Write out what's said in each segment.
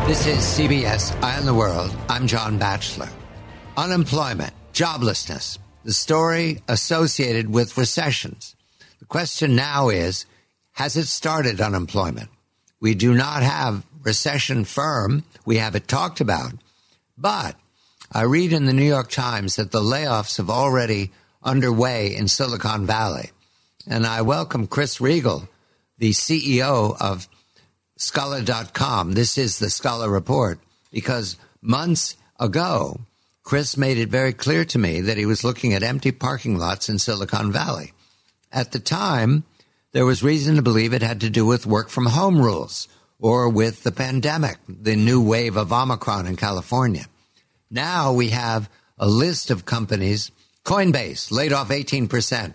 This is CBS Eye on the World. I'm John Batchelor. Unemployment, joblessness, the story associated with recessions. The question now is, has it started unemployment? We do not have recession firm. We have it talked about. But I read in the New York Times that the layoffs have already underway in Silicon Valley. And I welcome Chris Riegel, the CEO of Scholar.com. This is the Scholar Report, because months ago, Chris made it very clear to me that he was looking at empty parking lots in Silicon Valley. At the time, there was reason to believe it had to do with work from home rules or with the pandemic, the new wave of Omicron in California. Now we have a list of companies. Coinbase laid off 18%.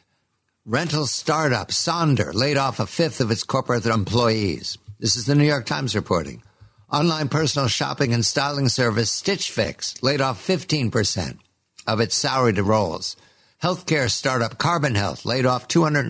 Rental startup Sonder laid off a fifth of its corporate employees. This is the New York Times reporting. Online personal shopping and styling service Stitch Fix laid off 15% of its salaried roles. Healthcare startup Carbon Health laid off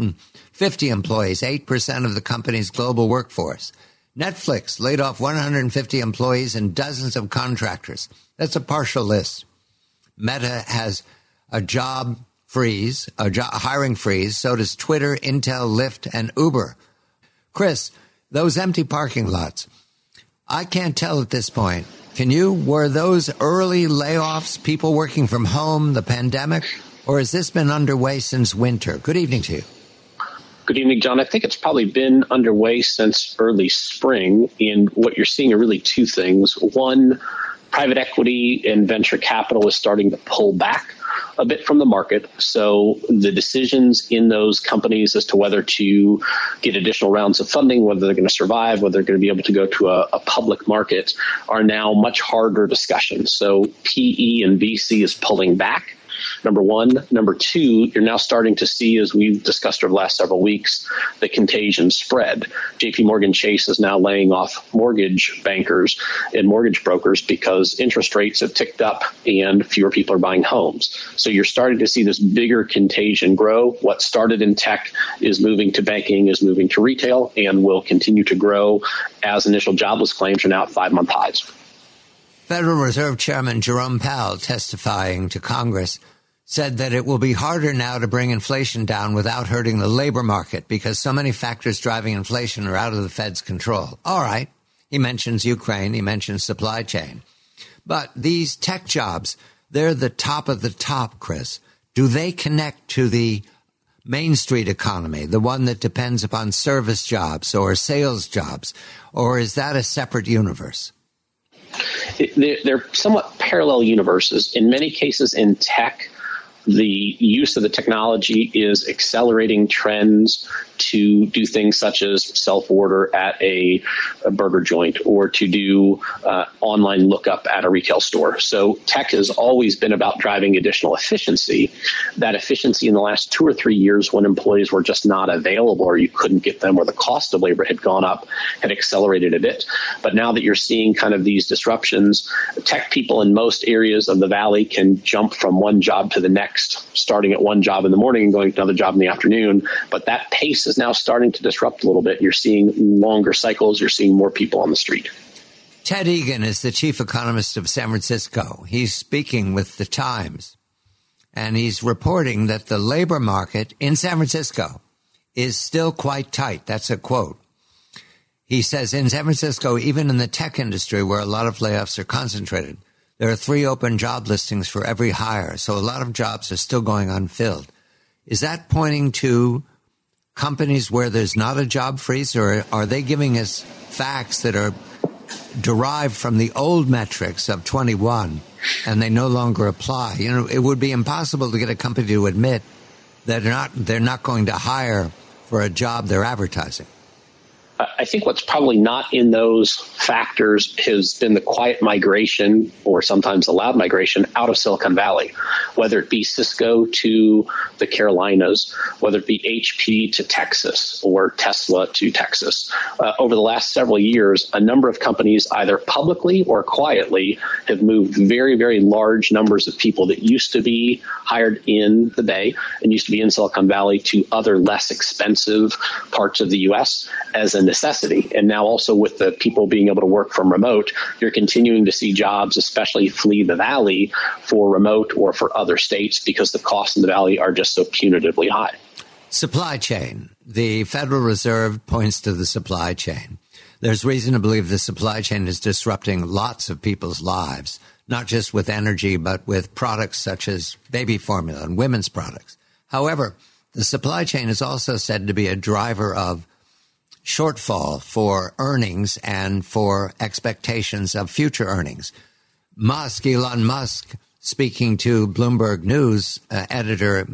250 employees, 8% of the company's global workforce. Netflix laid off 150 employees and dozens of contractors. That's a partial list. Meta has a job freeze, a hiring freeze. So does Twitter, Intel, Lyft, and Uber. Chris, those empty parking lots, I can't tell at this point. Can you? Were those early layoffs, people working from home, the pandemic, or has this been underway since winter? Good evening to you. Good evening, John. I think it's probably been underway since early spring, and what you're seeing are really two things. One, private equity and venture capital is starting to pull back a bit from the market. So the decisions in those companies as to whether to get additional rounds of funding, whether they're going to survive, whether they're going to be able to go to a public market, are now much harder discussions. So PE and VC is pulling back. Number one. Number two, you're now starting to see, as we've discussed over the last several weeks, the contagion spread. JP Morgan Chase is now laying off mortgage bankers and mortgage brokers because interest rates have ticked up and fewer people are buying homes. So you're starting to see this bigger contagion grow. What started in tech is moving to banking, is moving to retail, and will continue to grow as initial jobless claims are now at 5-month highs. Federal Reserve Chairman Jerome Powell, testifying to Congress, said that it will be harder now to bring inflation down without hurting the labor market because so many factors driving inflation are out of the Fed's control. All right. He mentions Ukraine. He mentions supply chain. But these tech jobs, they're the top of the top, Chris. Do they connect to the Main Street economy, the one that depends upon service jobs or sales jobs, or is that a separate universe? They're somewhat parallel universes. In many cases in tech, the use of the technology is accelerating trends to do things such as self-order at a burger joint or to do online lookup at a retail store. So tech has always been about driving additional efficiency. That efficiency in the last 2 or 3 years when employees were just not available or you couldn't get them or the cost of labor had gone up had accelerated a bit. But now that you're seeing kind of these disruptions, tech people in most areas of the valley can jump from one job to the next, starting at one job in the morning and going to another job in the afternoon. But that pace is now starting to disrupt a little bit. You're seeing longer cycles. You're seeing more people on the street. Ted Egan is the chief economist of San Francisco. He's speaking with the Times, and he's reporting that the labor market in San Francisco is still quite tight. That's a quote. He says in San Francisco, even in the tech industry where a lot of layoffs are concentrated, there are 3 open job listings for every hire, so a lot of jobs are still going unfilled. Is that pointing to companies where there's not a job freeze, or are they giving us facts that are derived from the old metrics of 21 and they no longer apply? You know, it would be impossible to get a company to admit that they're not going to hire for a job they're advertising. I think what's probably not in those factors has been the quiet migration, or sometimes the loud migration, out of Silicon Valley, whether it be Cisco to the Carolinas, whether it be HP to Texas or Tesla to Texas. Over the last several years, a number of companies, either publicly or quietly, have moved very, very large numbers of people that used to be hired in the Bay and used to be in Silicon Valley to other less expensive parts of the U.S. as a a necessity. And now also with the people being able to work from remote, you're continuing to see jobs, especially flee the Valley for remote or for other states because the costs in the Valley are just so punitively high. Supply chain. The Federal Reserve points to the supply chain. There's reason to believe the supply chain is disrupting lots of people's lives, not just with energy, but with products such as baby formula and women's products. However, the supply chain is also said to be a driver of shortfall for earnings and for expectations of future earnings. Elon Musk, speaking to Bloomberg News editor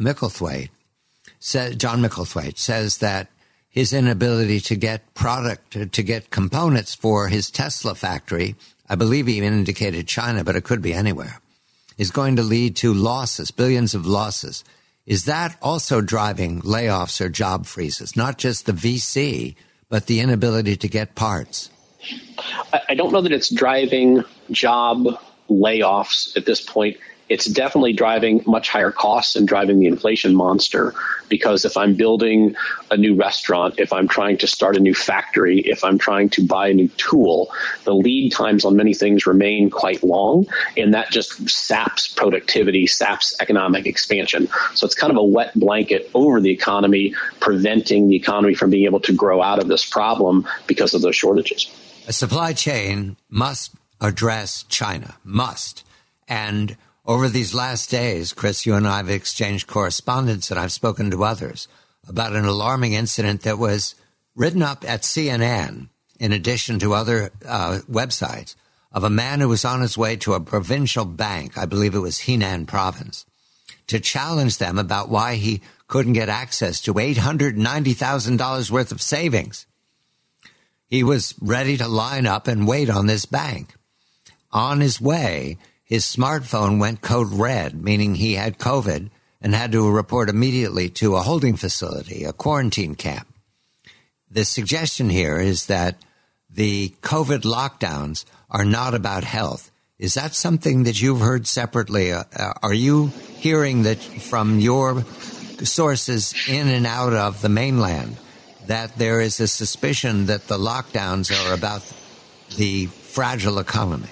John Micklethwaite, says that his inability to get to get components for his Tesla factory, I believe he even indicated China, but it could be anywhere, is going to lead to losses, billions of losses. Is that also driving layoffs or job freezes? Not just the VC, but the inability to get parts? I don't know that it's driving job layoffs at this point. It's definitely driving much higher costs and driving the inflation monster, because if I'm building a new restaurant, if I'm trying to start a new factory, if I'm trying to buy a new tool, the lead times on many things remain quite long, and that just saps productivity, saps economic expansion. So it's kind of a wet blanket over the economy, preventing the economy from being able to grow out of this problem because of those shortages. A supply chain must address China, must. And over these last days, Chris, you and I have exchanged correspondence, and I've spoken to others about an alarming incident that was written up at CNN, in addition to other websites, of a man who was on his way to a provincial bank, I believe it was Henan province, to challenge them about why he couldn't get access to $890,000 worth of savings. He was ready to line up and wait on this bank. On his way, his smartphone went code red, meaning he had COVID and had to report immediately to a holding facility, a quarantine camp. The suggestion here is that the COVID lockdowns are not about health. Is that something that you've heard separately? Are you hearing that from your sources in and out of the mainland that there is a suspicion that the lockdowns are about the fragile economy?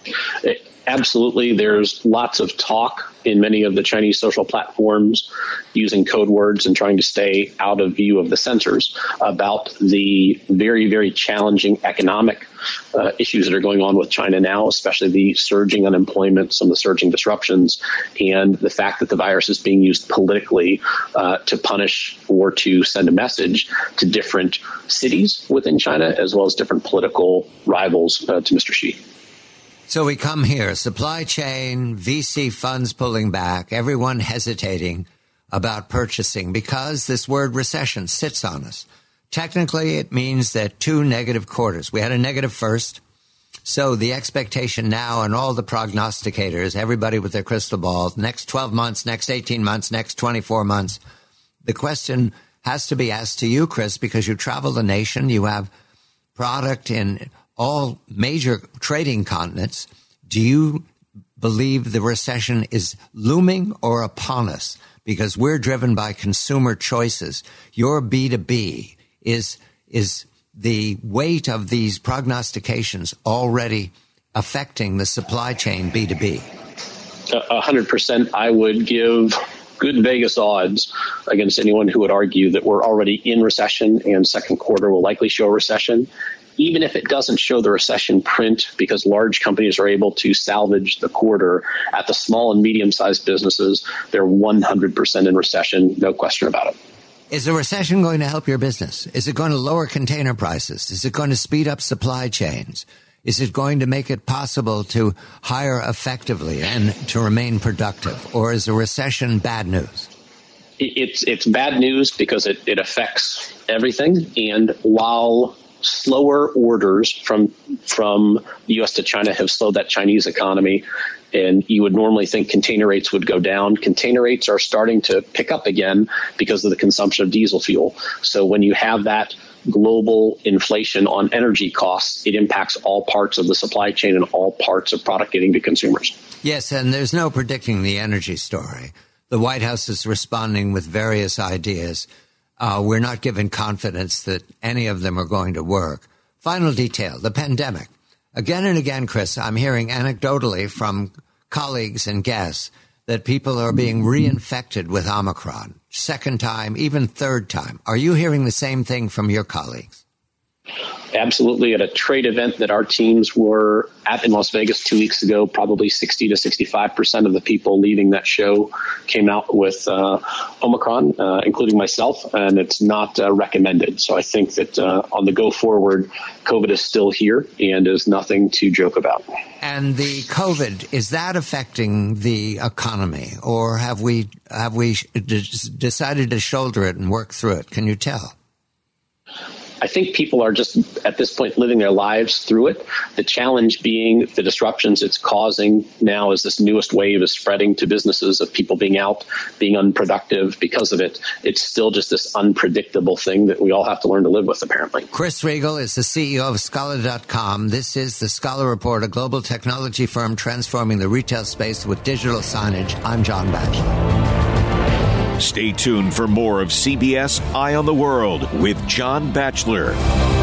Absolutely. There's lots of talk in many of the Chinese social platforms using code words and trying to stay out of view of the censors about the very, very challenging economic issues that are going on with China now, especially the surging unemployment, some of the surging disruptions, and the fact that the virus is being used politically to punish or to send a message to different cities within China, as well as different political rivals to Mr. Xi. So we come here, supply chain, VC funds pulling back, everyone hesitating about purchasing because this word recession sits on us. Technically, it means that 2 negative quarters. We had a negative first. So the expectation now, and all the prognosticators, everybody with their crystal balls, next 12 months, next 18 months, next 24 months, the question has to be asked to you, Chris, because you travel the nation, you have product in all major trading continents. Do you believe the recession is looming or upon us? Because we're driven by consumer choices. Your B2B is the weight of these prognostications already affecting the supply chain B2B? 100%. I would give good Vegas odds against anyone who would argue that we're already in recession and second quarter will likely show a recession. Even if it doesn't show the recession print, because large companies are able to salvage the quarter, at the small and medium-sized businesses, they're 100% in recession, no question about it. Is a recession going to help your business? Is it going to lower container prices? Is it going to speed up supply chains? Is it going to make it possible to hire effectively and to remain productive? Or is a recession bad news? It's bad news because it affects everything. And while slower orders from the U.S. to China have slowed that Chinese economy, and you would normally think container rates would go down. Container rates are starting to pick up again because of the consumption of diesel fuel. So when you have that global inflation on energy costs, it impacts all parts of the supply chain and all parts of product getting to consumers. Yes, and there's no predicting the energy story. The White House is responding with various ideas. we're not given confidence that any of them are going to work. Final detail, the pandemic. Again and again, Chris, I'm hearing anecdotally from colleagues and guests that people are being reinfected with Omicron, second time, even third time. Are you hearing the same thing from your colleagues? Absolutely. At a trade event that our teams were at in Las Vegas 2 weeks ago, probably 60 to 65% of the people leaving that show came out with Omicron, including myself, and it's not recommended. So I think that on the go forward, COVID is still here and is nothing to joke about. And the COVID, is that affecting the economy, or have we decided to shoulder it and work through it? Can you tell? I think people are just at this point living their lives through it. The challenge being the disruptions it's causing now as this newest wave is spreading to businesses of people being out, being unproductive because of it. It's still just this unpredictable thing that we all have to learn to live with, apparently. Chris Riegel is the CEO of Scholar.com. This is the Scholar Report, a global technology firm transforming the retail space with digital signage. I'm John Batchelor. Stay tuned for more of CBS Eye on the World with John Batchelor.